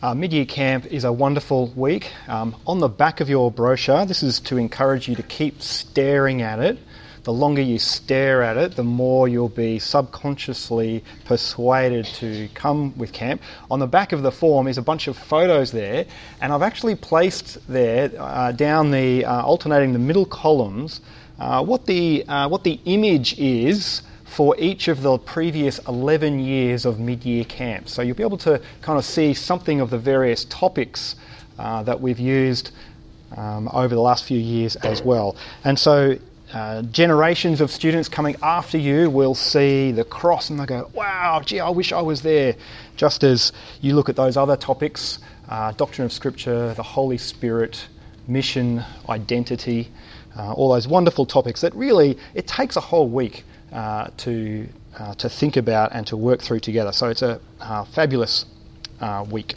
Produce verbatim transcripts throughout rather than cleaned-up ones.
Uh, mid-year camp is a wonderful week. Um, on the back of your brochure, this is to encourage you to keep staring at it. The longer you stare at it, the more you'll be subconsciously persuaded to come with camp. On the back of the form is a bunch of photos there, and I've actually placed there, uh, down the, uh, alternating the middle columns, uh, what the uh, what the image is for each of the previous eleven years of mid-year camp. So you'll be able to kind of see something of the various topics uh, that we've used um, over the last few years as well. And so uh, generations of students coming after you will see the cross and they'll go, wow, gee, I wish I was there. Just as you look at those other topics, uh, doctrine of Scripture, the Holy Spirit, mission, identity, uh, all those wonderful topics that really, it takes a whole week Uh, to uh, to think about and to work through together. So it's a uh, fabulous uh, week.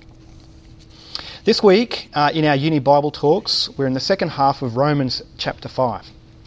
This week, uh, in our Uni Bible Talks, we're in the second half of Romans chapter five.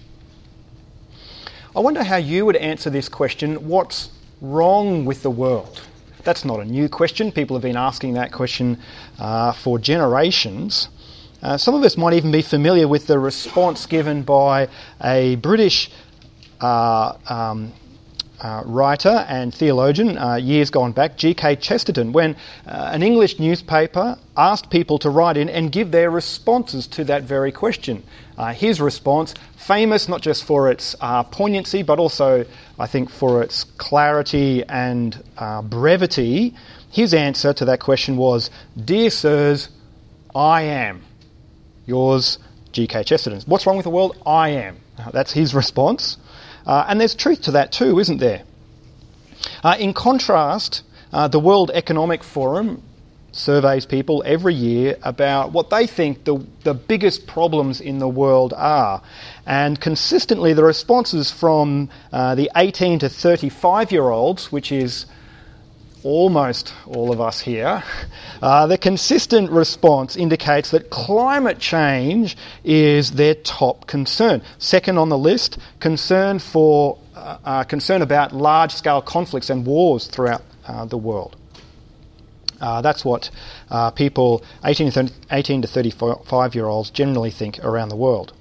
I wonder how you would answer this question, what's wrong with the world? That's not a new question. People have been asking that question uh, for generations. Uh, some of us might even be familiar with the response given by a British Uh, um, uh, writer and theologian uh, years gone back, G K Chesterton, when uh, an English newspaper asked people to write in and give their responses to that very question. Uh, his response, famous not just for its uh, poignancy, but also, I think, for its clarity and uh, brevity, his answer to that question was, "Dear sirs, I am." Yours, G K Chesterton. What's wrong with the world? I am. Uh, that's his response. Uh, and there's truth to that too, isn't there? Uh, in contrast, uh, the World Economic Forum surveys people every year about what they think the, the biggest problems in the world are. And consistently the responses from uh, the eighteen to thirty-five-year-olds, which is almost all of us here, uh, the consistent response indicates that climate change is their top concern. Second on the list, concern for uh, uh, concern about large-scale conflicts and wars throughout uh, the world. Uh, that's what uh, people eighteen to thirty-five-year-olds generally think around the world.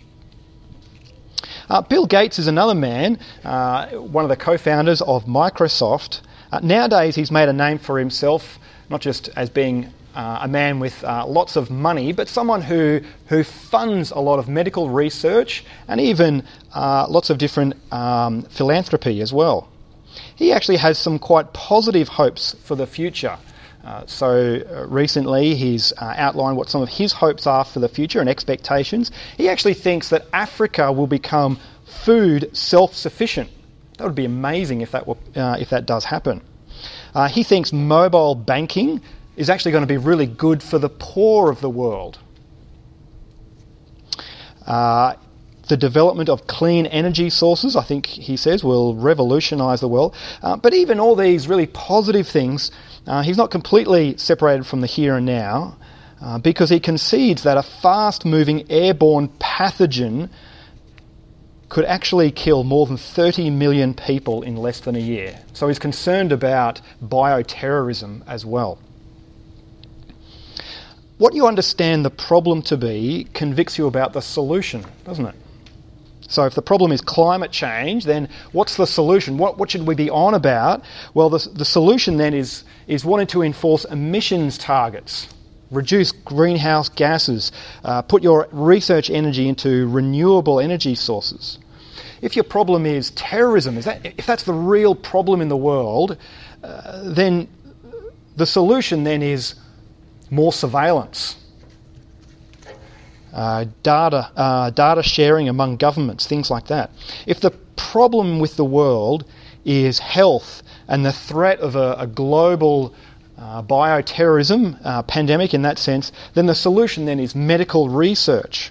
Uh, Bill Gates is another man, uh, one of the co-founders of Microsoft. Uh, nowadays, he's made a name for himself, not just as being uh, a man with uh, lots of money, but someone who who funds a lot of medical research and even uh, lots of different um, philanthropy as well. He actually has some quite positive hopes for the future. Uh, so uh, recently, he's uh, outlined what some of his hopes are for the future and expectations. He actually thinks that Africa will become food self-sufficient. That would be amazing if that were, uh, if that does happen. Uh, he thinks mobile banking is actually going to be really good for the poor of the world. Uh, the development of clean energy sources, I think he says, will revolutionise the world. Uh, but even all these really positive things, uh, he's not completely separated from the here and now, uh, because he concedes that a fast-moving airborne pathogen could actually kill more than thirty million people in less than a year. So he's concerned about bioterrorism as well. What you understand the problem to be convicts you about the solution, doesn't it? So if the problem is climate change, then what's the solution? What, what should we be on about? Well, the, the solution then is, is wanting to enforce emissions targets, reduce greenhouse gases, uh, put your research energy into renewable energy sources. If your problem is terrorism, is that, if that's the real problem in the world, uh, then the solution then is more surveillance, uh, data, uh, data sharing among governments, things like that. If the problem with the world is health and the threat of a, a global Uh, bioterrorism, uh, pandemic in that sense, then the solution then is medical research.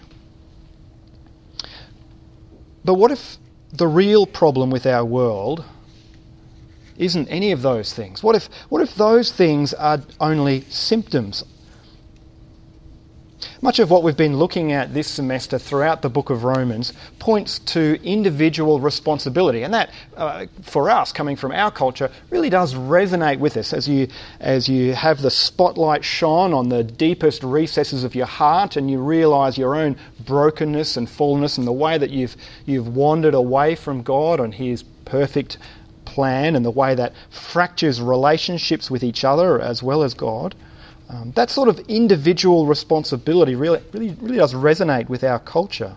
But what if the real problem with our world isn't any of those things? What if what if those things are only symptoms? Much of what we've been looking at this semester throughout the book of Romans points to individual responsibility, and that, uh, for us, coming from our culture, really does resonate with us as you as you have the spotlight shone on the deepest recesses of your heart, and you realise your own brokenness and fallenness and the way that you've you've wandered away from God and His perfect plan, and the way that fractures relationships with each other as well as God. Um, that sort of individual responsibility really, really, really does resonate with our culture.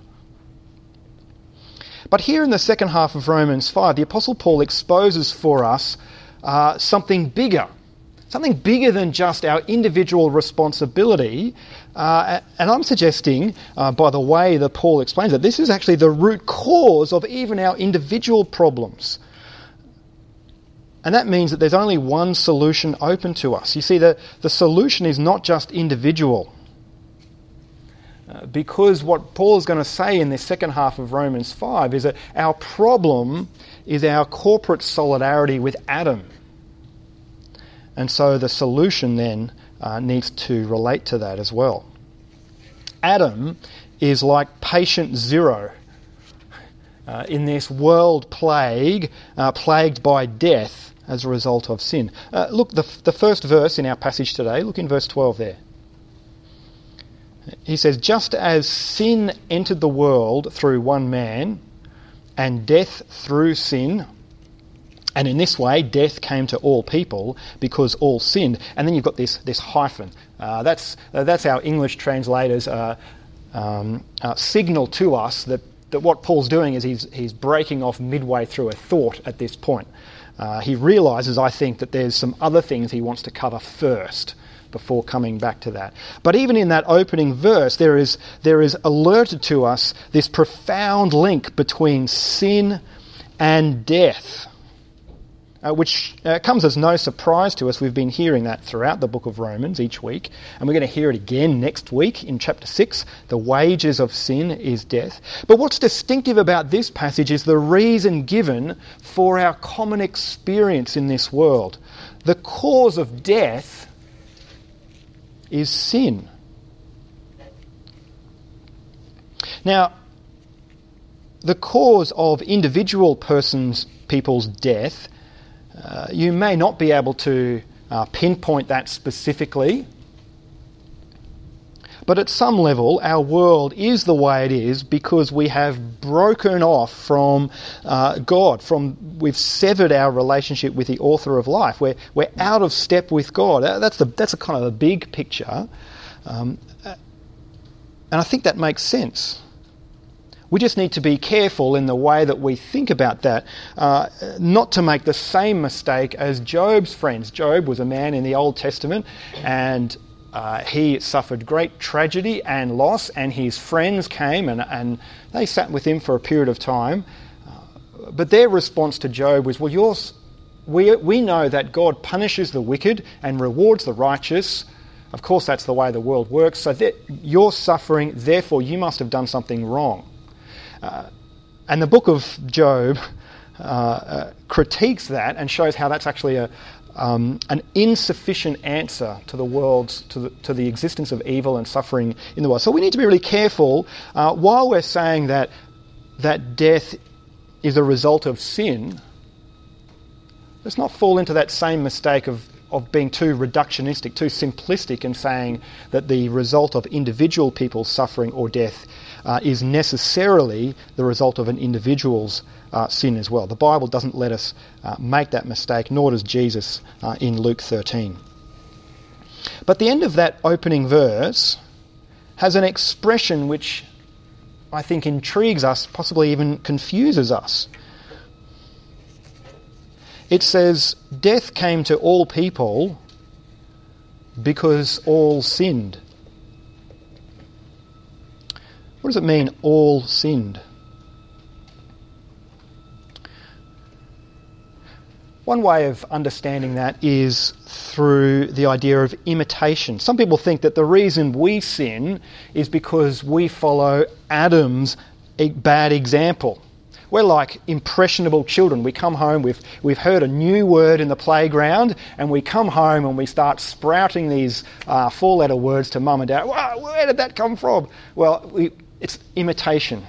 But here in the second half of Romans five, the Apostle Paul exposes for us uh, something bigger, something bigger than just our individual responsibility. Uh, and I'm suggesting, uh, by the way that Paul explains it, this is actually the root cause of even our individual problems. And that means that there's only one solution open to us. You see, the, the solution is not just individual. Uh, because what Paul is going to say in this second half of Romans five is that our problem is our corporate solidarity with Adam. And so the solution then uh, needs to relate to that as well. Adam is like patient zero uh, in this world plague, uh, plagued by death, as a result of sin. Uh, look, the, the first verse in our passage today, look in verse twelve there. He says, just as sin entered the world through one man, and death through sin, and in this way death came to all people because all sinned. And then you've got this, this hyphen. Uh, that's, uh, that's our English translators' uh, um, uh, signal to us that, that what Paul's doing is he's, he's breaking off midway through a thought at this point. Uh, he realises, I think, that there's some other things he wants to cover first before coming back to that. But even in that opening verse, there is there is alerted to us this profound link between sin and death, uh, which uh, comes as no surprise to us. We've been hearing that throughout the book of Romans each week, and we're going to hear it again next week in chapter six. The wages of sin is death. But what's distinctive about this passage is the reason given for our common experience in this world. The cause of death is sin. Now, the cause of individual persons, people's death, uh, you may not be able to uh, pinpoint that specifically, but at some level our world is the way it is because we have broken off from uh, God, from we've severed our relationship with the author of life. We're, we're out of step with God. That's the that's a kind of a big picture, um, and I think that makes sense. We just need to be careful in the way that we think about that, uh, not to make the same mistake as Job's friends. Job was a man in the Old Testament, and uh, he suffered great tragedy and loss, and his friends came and, and they sat with him for a period of time. Uh, but their response to Job was, well, yours, we, we know that God punishes the wicked and rewards the righteous. Of course, that's the way the world works. So that you're suffering, therefore you must have done something wrong. Uh, and the book of Job uh, uh, critiques that and shows how that's actually a, um, an insufficient answer to the world's to the, to the existence of evil and suffering in the world. So we need to be really careful uh, while we're saying that that death is a result of sin. Let's not fall into that same mistake of of being too reductionistic, too simplistic in saying that the result of individual people's suffering or death uh, is necessarily the result of an individual's uh, sin as well. The Bible doesn't let us uh, make that mistake, nor does Jesus uh, in Luke thirteen. But the end of that opening verse has an expression which I think intrigues us, possibly even confuses us. It says, death came to all people because all sinned. What does it mean, all sinned? One way of understanding that is through the idea of imitation. Some people think that the reason we sin is because we follow Adam's bad example. we're like impressionable children. We come home, we've, we've heard a new word in the playground, and we come home and we start sprouting these uh, four-letter words to mum and dad. Wow, where did that come from? Well, we, it's imitation.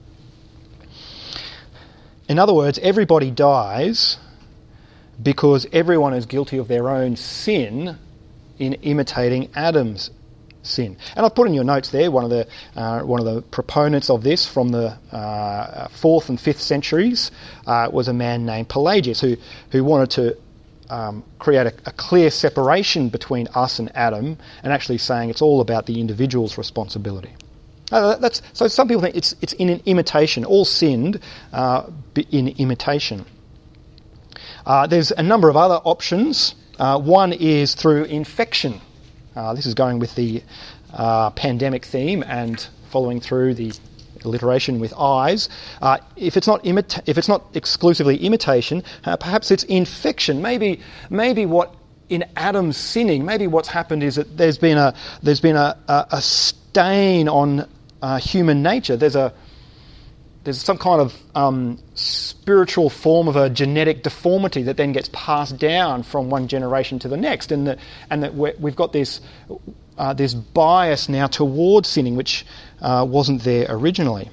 In other words, everybody dies because everyone is guilty of their own sin in imitating Adam's sin. And I've put in your notes there one of the uh, one of the proponents of this from the uh, fourth and fifth centuries uh, was a man named Pelagius, who who wanted to um, create a, a clear separation between us and Adam, and actually saying it's all about the individual's responsibility. Uh, that's so. Some people think it's it's in an imitation. All sinned uh, in imitation. Uh, there's a number of other options. Uh, one is through infection. Uh, this is going with the uh, pandemic theme and following through the alliteration with eyes. Uh, if it's not imita- if it's not exclusively imitation, uh, perhaps it's infection. Maybe maybe what in Adam's sinning, maybe what's happened is that there's been a there's been a, a, a stain on uh, human nature. There's a There's some kind of um, spiritual form of a genetic deformity that then gets passed down from one generation to the next, and that and that we've got this uh, this bias now towards sinning, which uh, wasn't there originally.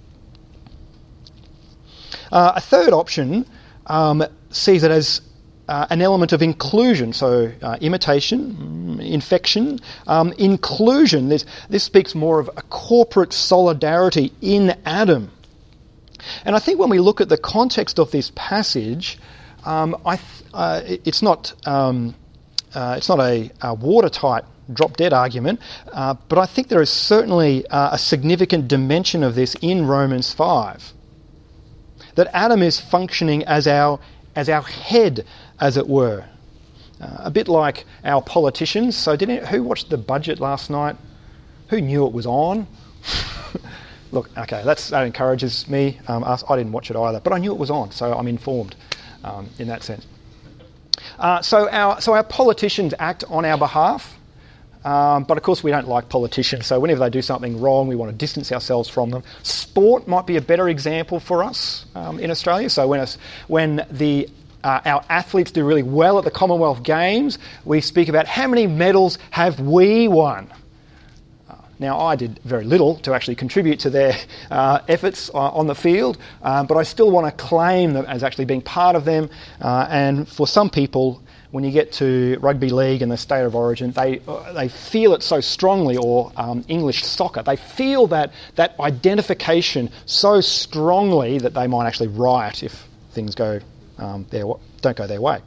Uh, a third option um, sees it as uh, an element of inclusion, so uh, imitation, infection, um, inclusion. This, this speaks more of a corporate solidarity in Adam. And I think when we look at the context of this passage, um, I th- uh, it's not um, uh, it's not a, a watertight, drop-dead argument, uh, but I think there is certainly uh, a significant dimension of this in Romans five. That Adam is functioning as our as our head, as it were, uh, a bit like our politicians. So, did any, who watched the budget last night? Who knew it was on? Look, okay, that's, that encourages me. Um, I didn't watch it either, but I knew it was on, so I'm informed um, in that sense. Uh, so our so our politicians act on our behalf, um, but of course we don't like politicians, so whenever they do something wrong, we want to distance ourselves from them. Sport might be a better example for us um, in Australia. So when, it's, when the uh, our athletes do really well at the Commonwealth Games, we speak about how many medals have we won. Now, I did very little to actually contribute to their uh, efforts uh, on the field, uh, but I still want to claim them as actually being part of them. Uh, and for some people, when you get to rugby league and the state of origin, they uh, they feel it so strongly, or um, English soccer, they feel that that identification so strongly that they might actually riot if things go um, their don't go their way.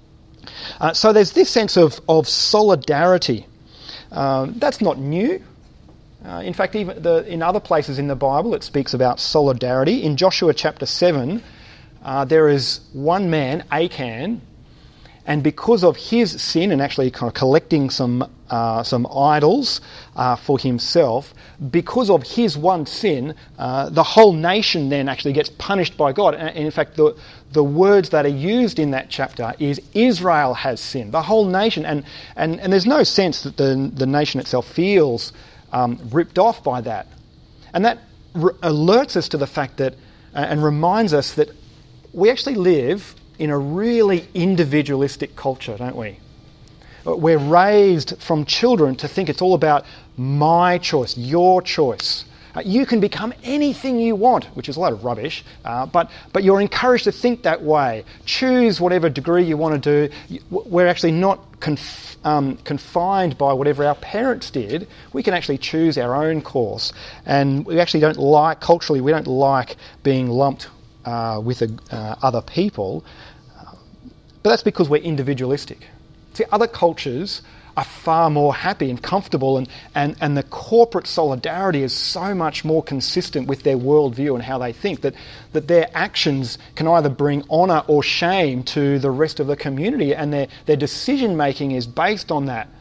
Uh, so there's this sense of of solidarity. Um, that's not new. Uh, in fact, even the, in other places in the Bible, it speaks about solidarity. In Joshua chapter seven, uh, there is one man, Achan, and because of his sin and actually kind of collecting some uh, some idols uh, for himself, because of his one sin, uh, the whole nation then actually gets punished by God. And in fact, the the words that are used in that chapter is Israel has sinned, the whole nation, and and, and there's no sense that the the nation itself feels Um, ripped off by that. And that re- alerts us to the fact that, uh, and reminds us that we actually live in a really individualistic culture, don't we? We're raised from children to think it's all about my choice, your choice. Uh, you can become anything you want, which is a lot of rubbish, uh, but but you're encouraged to think that way. Choose whatever degree you want to do. We're actually not conf- um, confined by whatever our parents did. We can actually choose our own course, and we actually don't like, culturally, we don't like being lumped uh, with a, uh, other people, uh, but that's because we're individualistic. See, other cultures are far more happy and comfortable, and, and, and the corporate solidarity is so much more consistent with their worldview and how they think, that, that their actions can either bring honour or shame to the rest of the community, and their, their decision making is based on that.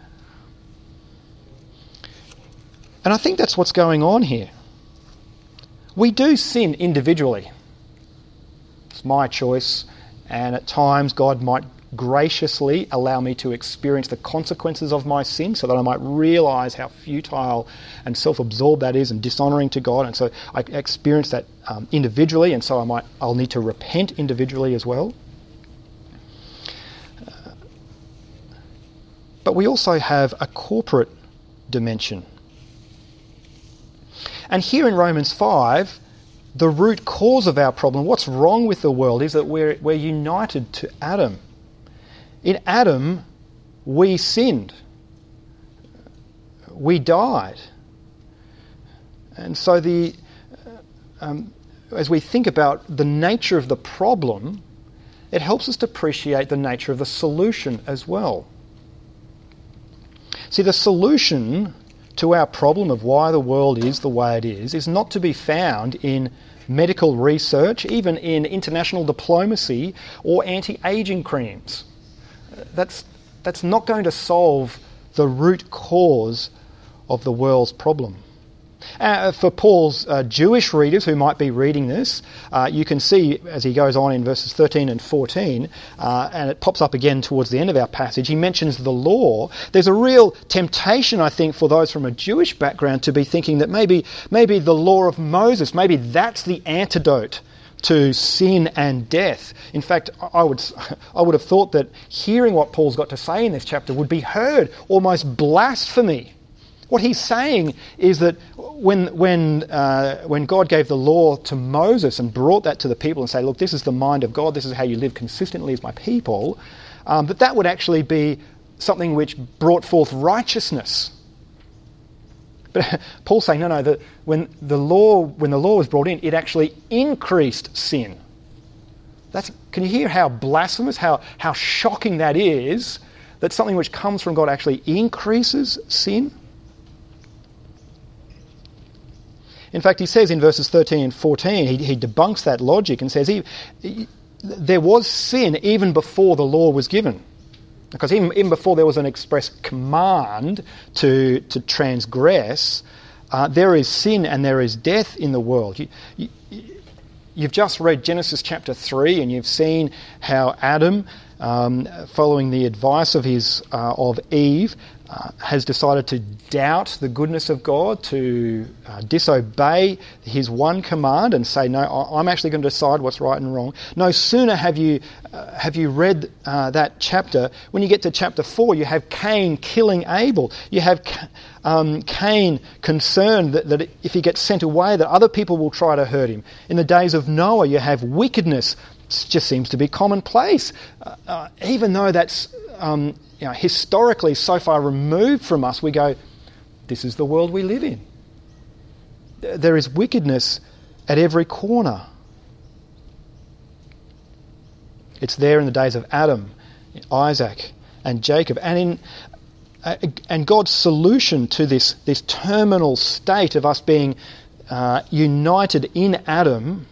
And I think that's what's going on here. We do sin individually. It's my choice, and at times God might graciously allow me to experience the consequences of my sin so that I might realise how futile and self-absorbed that is and dishonouring to God. And so I experience that um, individually, and so I might, I'll need to repent individually as well. Uh, but we also have a corporate dimension. And here in Romans five, the root cause of our problem, what's wrong with the world, is that we're, we're united to Adam. In Adam, we sinned. We died. And so the um, as we think about the nature of the problem, it helps us to appreciate the nature of the solution as well. See, the solution to our problem of why the world is the way it is is not to be found in medical research, even in international diplomacy or anti-aging creams. That's, that's not going to solve the root cause of the world's problem. Uh, for Paul's uh, Jewish readers who might be reading this, uh, you can see as he goes on in verses thirteen and fourteen, uh, and it pops up again towards the end of our passage, he mentions the law. There's a real temptation, I think, for those from a Jewish background to be thinking that maybe, maybe the law of Moses, maybe that's the antidote to sin and death. In fact, I would I would have thought that hearing what Paul's got to say in this chapter would be heard almost blasphemy. What he's saying is that when when uh, when God gave the law to Moses and brought that to the people and say, look, this is the mind of God, this is how you live consistently as my people, um, that that would actually be something which brought forth righteousness. But Paul's saying, no, no, that when the law when the law was brought in, it actually increased sin. That's, can you hear how blasphemous, how, how shocking that is, that something which comes from God actually increases sin? In fact, he says in verses thirteen and fourteen, he, he debunks that logic and says he, he, there was sin even before the law was given. Because even, even before there was an express command to, to transgress, uh, there is sin and there is death in the world. You, you, you've just read Genesis chapter three and you've seen how Adam, um, following the advice of his uh, of Eve, Uh, has decided to doubt the goodness of God, to uh, disobey his one command and say, no, I'm actually going to decide what's right and wrong. No sooner have you uh, have you read uh, that chapter, when you get to chapter four, you have Cain killing Abel. You have um, Cain concerned that, that if he gets sent away, that other people will try to hurt him. In the days of Noah, you have wickedness. It just seems to be commonplace. Uh, uh, even though that's Um, you know, historically so far removed from us, we go, this is the world we live in. There is wickedness at every corner. It's there in the days of Adam, Isaac, and Jacob. And in uh, and God's solution to this, this terminal state of us being uh, united in Adam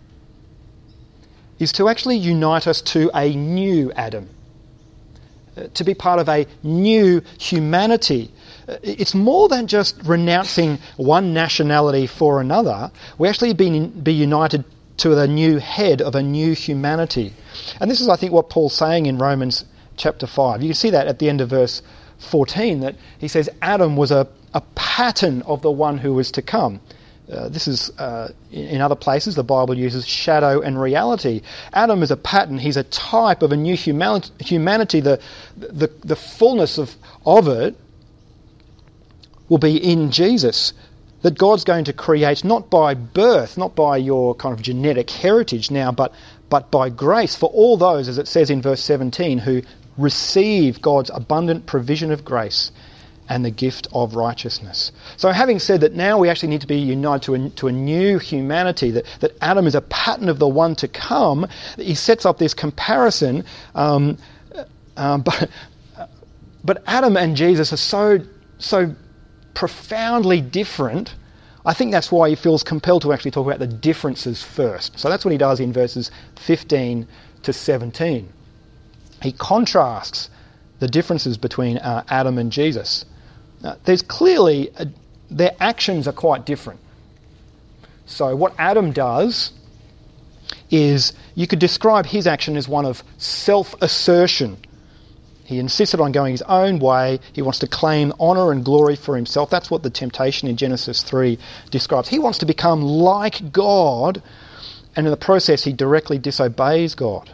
is to actually unite us to a new Adam, to be part of a new humanity. It's more than just renouncing one nationality for another. We actually be, be united to the new head of a new humanity. And this is, I think, what Paul's saying in Romans chapter five. You can see that at the end of verse fourteen, that he says Adam was a, a pattern of the one who was to come. Uh, this is, uh, in other places, the Bible uses shadow and reality. Adam is a pattern. He's a type of a new humanity. humanity. The, the, the fullness of, of it will be in Jesus. That God's going to create not by birth, not by your kind of genetic heritage now, but, but by grace for all those, as it says in verse seventeen, who receive God's abundant provision of grace and the gift of righteousness. So having said that, now we actually need to be united to a, to a new humanity, that, that Adam is a pattern of the one to come. He sets up this comparison, um, um, but, but Adam and Jesus are so, so profoundly different. I think that's why he feels compelled to actually talk about the differences first. So that's what he does in verses fifteen to seventeen. He contrasts the differences between uh, Adam and Jesus. Uh, there's clearly, a, their actions are quite different. So what Adam does is you could describe his action as one of self-assertion. He insisted on going his own way. He wants to claim honour and glory for himself. That's what the temptation in Genesis three describes. He wants to become like God, and in the process he directly disobeys God.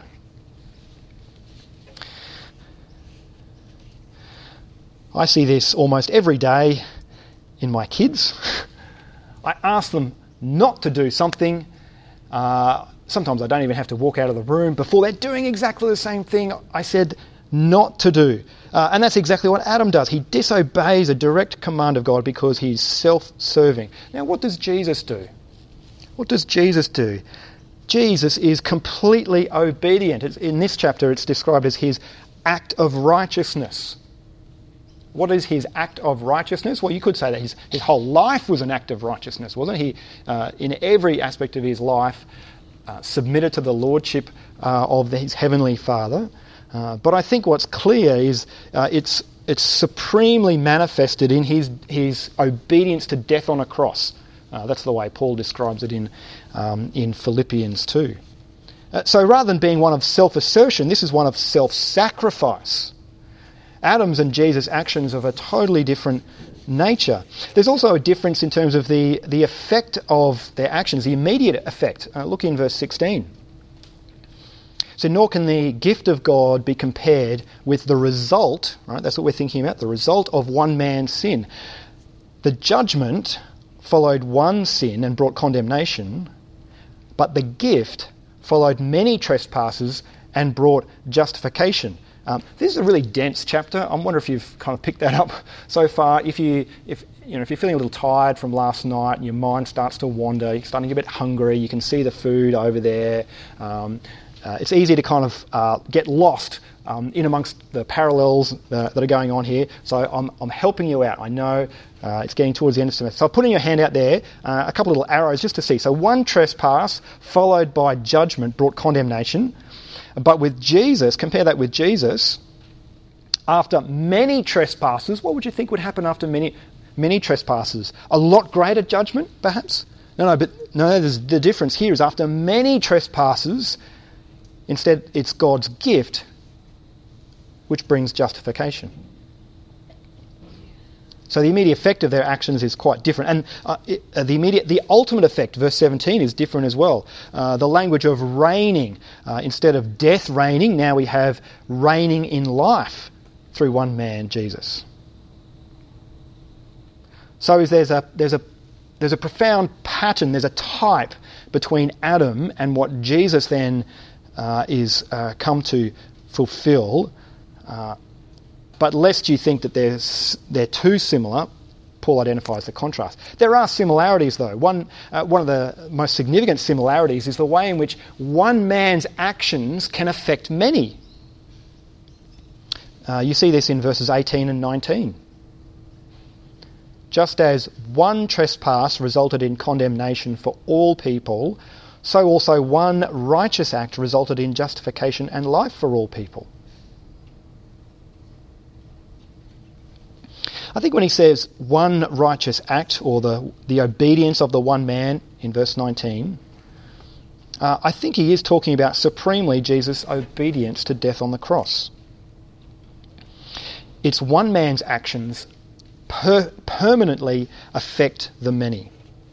I see this almost every day in my kids. I ask them not to do something. Uh, sometimes I don't even have to walk out of the room before they're doing exactly the same thing I said not to do. Uh, and that's exactly what Adam does. He disobeys a direct command of God because he's self-serving. Now, what does Jesus do? What does Jesus do? Jesus is completely obedient. It's, in this chapter, it's described as his act of righteousness. What is his act of righteousness? Well, you could say that his, his whole life was an act of righteousness, wasn't he? Uh, in every aspect of his life, uh, submitted to the lordship uh, of his heavenly Father. Uh, but I think what's clear is uh, it's it's supremely manifested in his his obedience to death on a cross. Uh, that's the way Paul describes it in um, in Philippians two. Uh, so rather than being one of self-assertion, this is one of self-sacrifice. Adam's and Jesus' actions of a totally different nature. There's also a difference in terms of the, the effect of their actions, the immediate effect. Uh, look in verse sixteen. So nor can the gift of God be compared with the result, right? That's what we're thinking about, the result of one man's sin. The judgment followed one sin and brought condemnation, but the gift followed many trespasses and brought justification. Um, this is a really dense chapter. I wonder if you've kind of picked that up so far. If you, if you know, if you're feeling a little tired from last night and your mind starts to wander, you're starting to get a bit hungry, you can see the food over there. Um, uh, it's easy to kind of uh, get lost um, in amongst the parallels uh, that are going on here. So I'm, I'm helping you out. I know uh, it's getting towards the end of the semester. So I'm putting your hand out there, uh, a couple of little arrows just to see. So one trespass followed by judgment brought condemnation. But with Jesus, compare that with Jesus, after many trespasses, what would you think would happen after many many trespasses? A lot greater judgment, perhaps? No, no, but no, there's, the difference here is after many trespasses, instead it's God's gift which brings justification. So the immediate effect of their actions is quite different. And uh, it, uh, the immediate, the ultimate effect, verse seventeen, is different as well. Uh, the language of reigning. Uh, instead of death reigning, now we have reigning in life through one man, Jesus. So is there's a there's a there's a profound pattern, there's a type between Adam and what Jesus then uh, is uh, come to fulfill. Uh, But lest you think that they're, they're too similar, Paul identifies the contrast. There are similarities, though. One, uh, one of the most significant similarities is the way in which one man's actions can affect many. Uh, you see this in verses eighteen and nineteen. Just as one trespass resulted in condemnation for all people, so also one righteous act resulted in justification and life for all people. I think when he says one righteous act, or the, the obedience of the one man in verse nineteen, uh, I think he is talking about supremely Jesus' obedience to death on the cross. It's one man's actions per- permanently affect the many.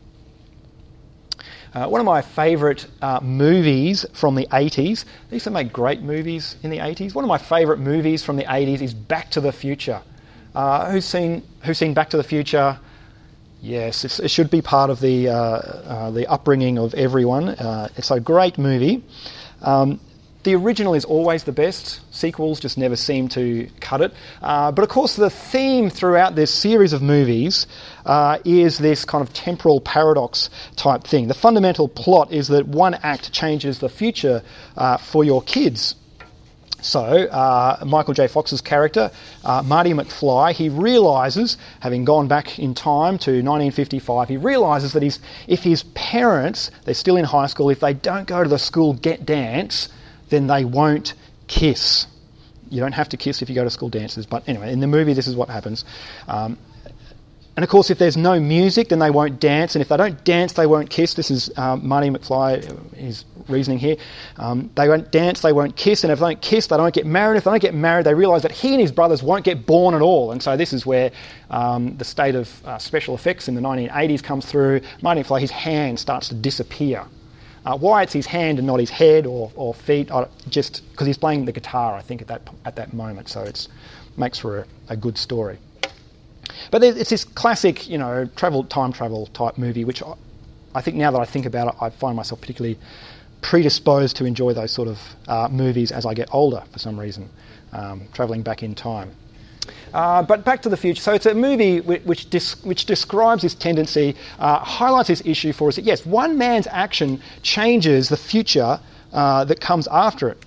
Uh, one of my favourite uh, movies from the eighties, they used to make great movies in the eighties. One of my favourite movies from the eighties is Back to the Future. Uh, who's seen Who's seen Back to the Future? Yes, it's, it should be part of the uh, uh, the upbringing of everyone. Uh, it's a great movie. Um, the original is always the best. Sequels just never seem to cut it. Uh, but of course, the theme throughout this series of movies uh, is this kind of temporal paradox type thing. The fundamental plot is that one act changes the future uh, for your kids. So, uh, Michael J. Fox's character, uh, Marty McFly, he realises, having gone back in time to nineteen fifty-five, he realises that he's, if his parents, they're still in high school, if they don't go to the school get dance, then they won't kiss. You don't have to kiss if you go to school dances, but anyway, in the movie this is what happens. Um, And of course, if there's no music, then they won't dance. And if they don't dance, they won't kiss. This is um, Marty McFly, his reasoning here. Um, they won't dance, they won't kiss. And if they don't kiss, they don't get married. If they don't get married, they realise that he and his brothers won't get born at all. And so this is where um, the state of uh, special effects in the nineteen eighties comes through. Marty McFly, his hand starts to disappear. Uh, why it's his hand and not his head or, or feet, I, just because he's playing the guitar, I think, at that at that moment. So it makes for a, a good story. But it's this classic, you know, travel, time travel type movie, which I, I think now that I think about it, I find myself particularly predisposed to enjoy those sort of uh, movies as I get older for some reason, um, travelling back in time. Uh, but Back to the Future. So it's a movie which which, dis- which describes this tendency, uh, highlights this issue for us that yes, one man's action changes the future uh, that comes after it.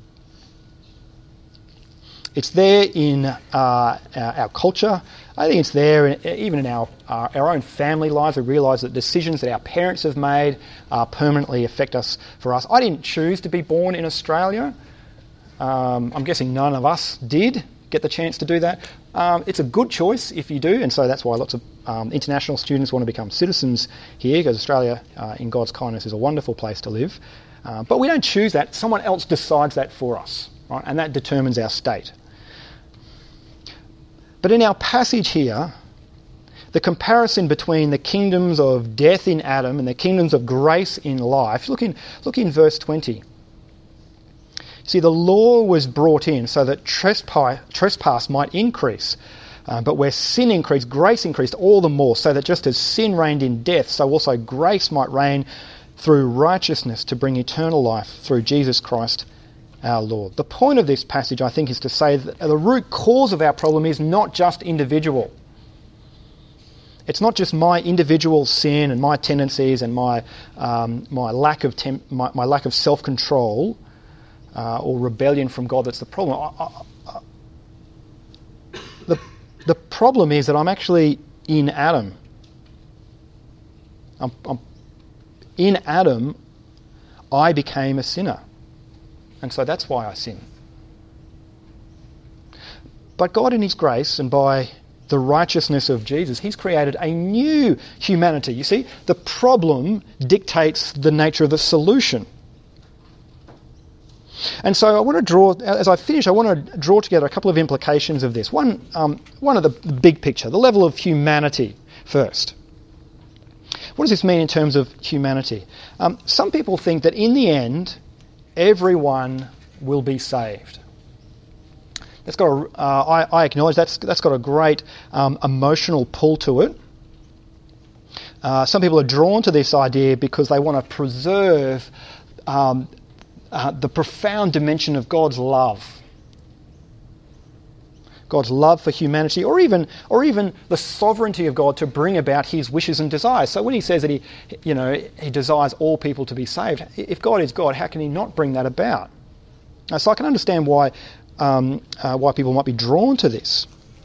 It's there in uh, our, our culture. I think it's there in, even in our uh, our own family lives. We realise that decisions that our parents have made uh, permanently affect us for us. I didn't choose to be born in Australia. Um, I'm guessing none of us did get the chance to do that. Um, it's a good choice if you do, and so that's why lots of um, international students want to become citizens here, because Australia, uh, in God's kindness, is a wonderful place to live. Uh, but we don't choose that. Someone else decides that for us, right? And that determines our state. But in our passage here, the comparison between the kingdoms of death in Adam and the kingdoms of grace in life, look in, look in verse twenty. See, the law was brought in so that trespass, trespass might increase. Uh, but where sin increased, grace increased all the more, so that just as sin reigned in death, so also grace might reign through righteousness to bring eternal life through Jesus Christ our Lord. The point of this passage, I think, is to say that the root cause of our problem is not just individual. It's not just my individual sin and my tendencies and my um, my lack of temp- my, my lack of self-control uh, or rebellion from God that's the problem. I, I, I, the the problem is that I'm actually in Adam. I'm, I'm in Adam. I became a sinner. And so that's why I sin. But God in his grace and by the righteousness of Jesus, he's created a new humanity. You see, the problem dictates the nature of the solution. And so I want to draw, as I finish, I want to draw together a couple of implications of this. One, um, one of the, the big picture, the level of humanity first. What does this mean in terms of humanity? Um, some people think that in the end, everyone will be saved. That's got a, uh, I, I acknowledge that's that's got a great um, emotional pull to it. Uh, some people are drawn to this idea because they want to preserve um, uh, the profound dimension of God's love, God's love for humanity, or even or even the sovereignty of God to bring about His wishes and desires. So when He says that He, you know, He desires all people to be saved, if God is God, how can He not bring that about? Uh, so I can understand why um, uh, why people might be drawn to this.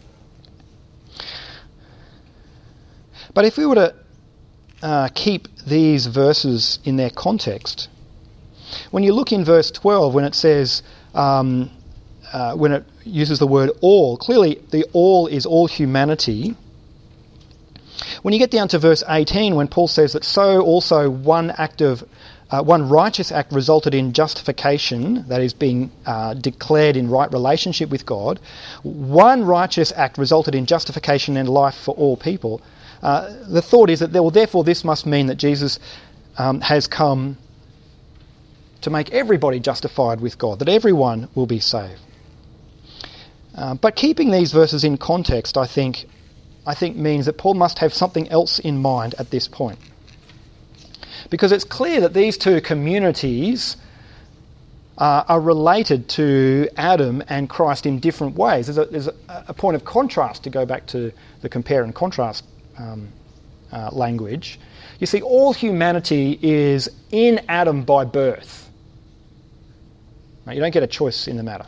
But if we were to uh, keep these verses in their context, when you look in verse twelve, when it says. Um, Uh, when it uses the word all, clearly the all is all humanity. When you get down to verse eighteen, when Paul says that so also one act of, uh, one righteous act resulted in justification, that is being uh, declared in right relationship with God, one righteous act resulted in justification and life for all people. Uh, the thought is that, well, therefore this must mean that Jesus um, has come to make everybody justified with God, that everyone will be saved. Uh, but keeping these verses in context, I think, I think means that Paul must have something else in mind at this point. Because it's clear that these two communities uh, are related to Adam and Christ in different ways. There's, a, there's a, a point of contrast to go back to the compare and contrast um, uh, language. You see, all humanity is in Adam by birth. Now, you don't get a choice in the matter.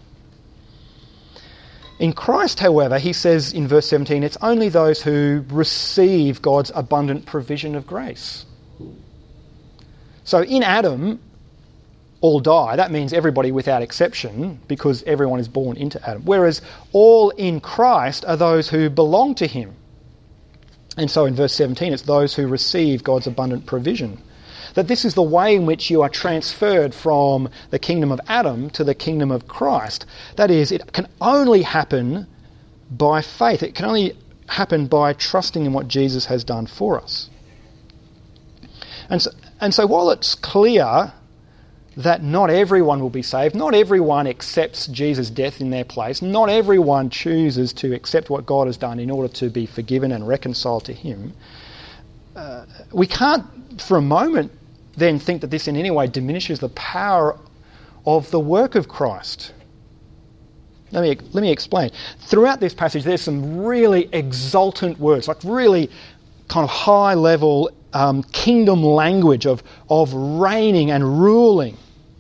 In Christ, however, he says in verse seventeen, it's only those who receive God's abundant provision of grace. So in Adam, all die. That means everybody without exception, because everyone is born into Adam. Whereas all in Christ are those who belong to him. And so in verse seventeen, it's those who receive God's abundant provision. That this is the way in which you are transferred from the kingdom of Adam to the kingdom of Christ. That is, it can only happen by faith. It can only happen by trusting in what Jesus has done for us. And so, and so while it's clear that not everyone will be saved, not everyone accepts Jesus' death in their place, not everyone chooses to accept what God has done in order to be forgiven and reconciled to him, uh, we can't for a moment then think that this in any way diminishes the power of the work of Christ. Let me, let me explain. Throughout this passage, there's some really exultant words, like really kind of high-level um, kingdom language of, of reigning and ruling.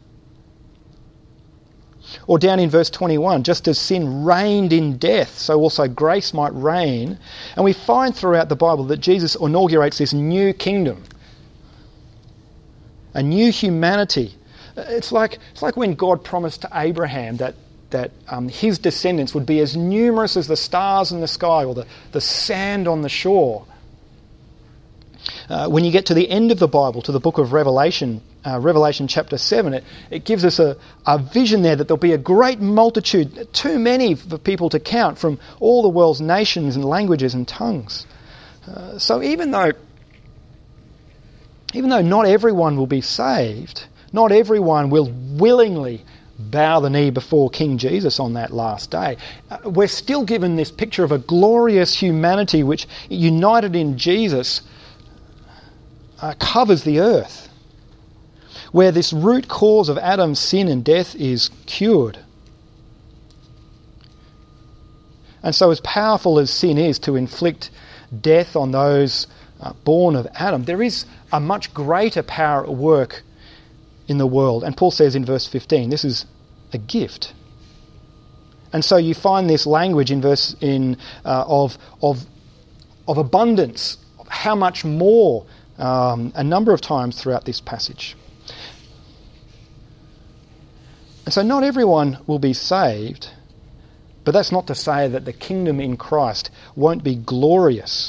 Or down in verse twenty-one, just as sin reigned in death, so also grace might reign. And we find throughout the Bible that Jesus inaugurates this new kingdom, a new humanity. It's like, it's like when God promised to Abraham that that um, his descendants would be as numerous as the stars in the sky or the, the sand on the shore. Uh, when you get to the end of the Bible, to the book of Revelation, uh, Revelation chapter seven, it, it gives us a, a vision there that there'll be a great multitude, too many for people to count, from all the world's nations and languages and tongues. Uh, so even though, even though not everyone will be saved, not everyone will willingly bow the knee before King Jesus on that last day, uh, we're still given this picture of a glorious humanity which, united in Jesus, uh, covers the earth, where this root cause of Adam's sin and death is cured. And so as powerful as sin is to inflict death on those uh, born of Adam, there is a much greater power at work in the world. And Paul says in verse fifteen, this is a gift. And so you find this language in verse in uh, of of of abundance, of how much more, um, a number of times throughout this passage. And so not everyone will be saved, but that's not to say that the kingdom in Christ won't be glorious.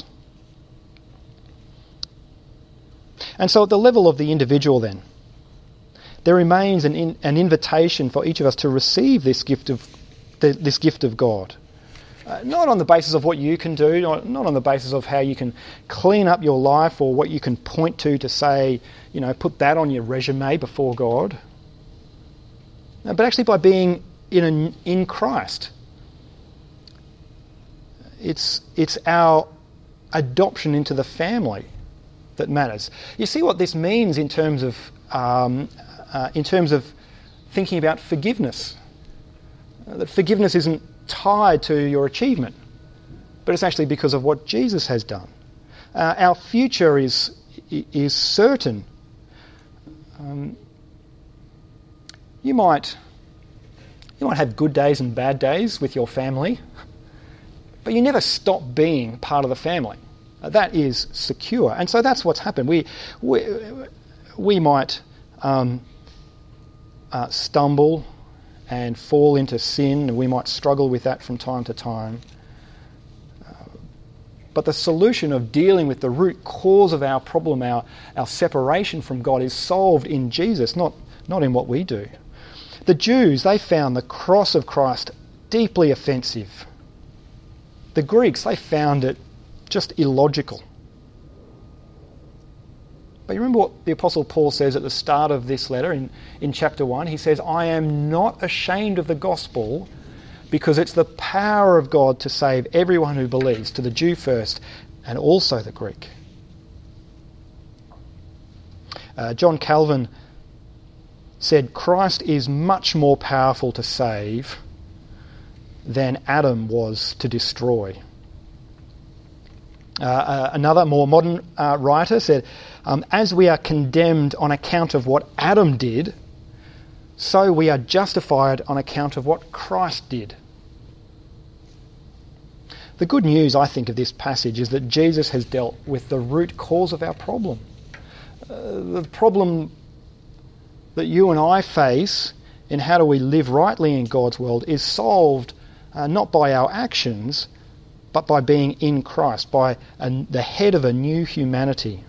And so at the level of the individual then, there remains an, in, an invitation for each of us to receive this gift of the, this gift of God. Uh, not on the basis of what you can do, not, not on the basis of how you can clean up your life or what you can point to to say, you know, put that on your resume before God. No, but actually by being in, a, in Christ. It's, it's our adoption into the family that matters. You see what this means in terms of um, uh, in terms of thinking about forgiveness. Uh, that forgiveness isn't tied to your achievement, but it's actually because of what Jesus has done. Uh, our future is is certain. Um, you might you might have good days and bad days with your family, but you never stop being part of the family. That is secure. And so that's what's happened. We we, we might um, uh, stumble and fall into sin, and we might struggle with that from time to time. Uh, but the solution of dealing with the root cause of our problem, our, our separation from God, is solved in Jesus, not, not in what we do. The Jews, they found the cross of Christ deeply offensive. The Greeks, they found it just illogical. But you remember what the Apostle Paul says at the start of this letter in, in chapter one? He says, I am not ashamed of the gospel because it's the power of God to save everyone who believes, to the Jew first and also the Greek. Uh, John Calvin said, Christ is much more powerful to save than Adam was to destroy. Uh, uh, another more modern uh, writer said, um, as we are condemned on account of what Adam did, so we are justified on account of what Christ did. The good news, I think, of this passage is that Jesus has dealt with the root cause of our problem. Uh, the problem that you and I face in how do we live rightly in God's world is solved uh, not by our actions, but by being in Christ, by a, the head of a new humanity.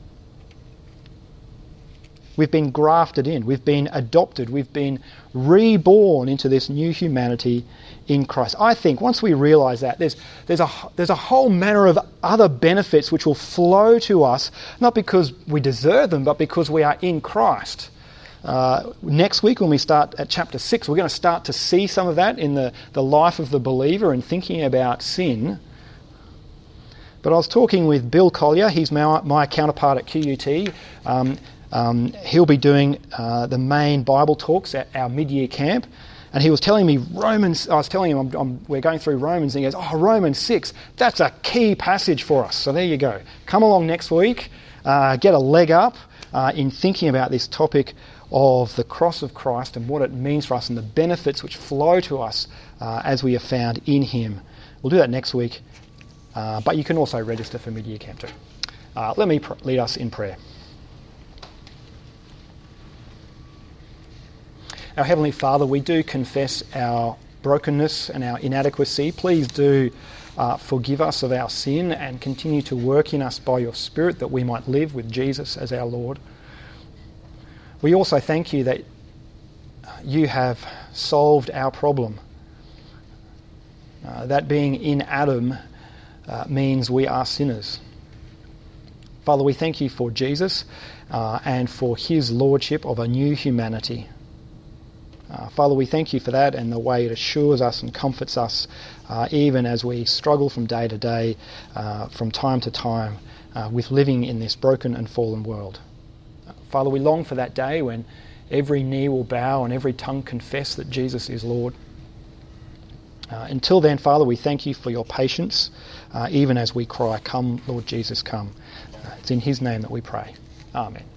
We've been grafted in, we've been adopted, we've been reborn into this new humanity in Christ. I think once we realise that, there's, there's, a, there's a whole manner of other benefits which will flow to us, not because we deserve them, but because we are in Christ. Uh, next week when we start at chapter six, we're going to start to see some of that in the, the life of the believer and thinking about sin. But I was talking with Bill Collier, he's my, my counterpart at Q U T. Um, um, he'll be doing uh, the main Bible talks at our mid-year camp. And he was telling me Romans, I was telling him I'm, I'm, we're going through Romans, and he goes, oh, Romans six, that's a key passage for us. So there you go. Come along next week, uh, get a leg up uh, in thinking about this topic of the cross of Christ and what it means for us and the benefits which flow to us uh, as we are found in him. We'll do that next week, uh, but you can also register for mid-year camp too. Uh, let me pr- lead us in prayer. Our Heavenly Father, we do confess our brokenness and our inadequacy. Please do uh, forgive us of our sin and continue to work in us by your Spirit that we might live with Jesus as our Lord. We also thank you that you have solved our problem. Uh, that being in Adam uh, means we are sinners. Father, we thank you for Jesus uh, and for his lordship of a new humanity. Uh, Father, we thank you for that and the way it assures us and comforts us uh, even as we struggle from day to day, uh, from time to time, uh, with living in this broken and fallen world. Uh, Father, we long for that day when every knee will bow and every tongue confess that Jesus is Lord. Uh, until then, Father, we thank you for your patience, uh, even as we cry, come, Lord Jesus, come. Uh, it's in his name that we pray. Amen.